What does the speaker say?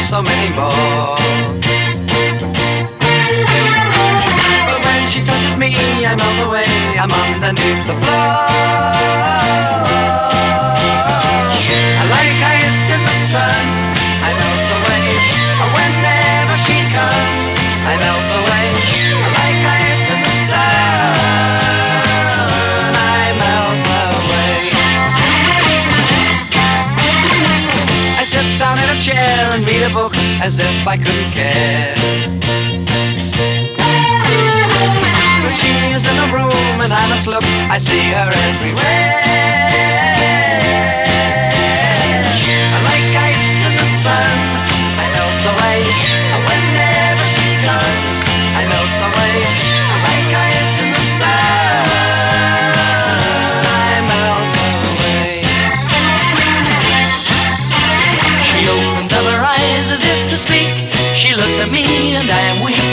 so many more. But when she touches me, I melt away, I'm underneath the floor. I like ice in the sun, I melt away. Whenever she comes, I melt away. I like ice in the sun, I melt away. I sit down in a chair and read a book as if I couldn't care. But she is in the room and I must look, I see her everywhere. I like ice in the sun, I melt away. Whenever she comes, I melt away. I like ice in the sun, I melt away. She opens up her eyes as if to speak. She looks at me and I am weak.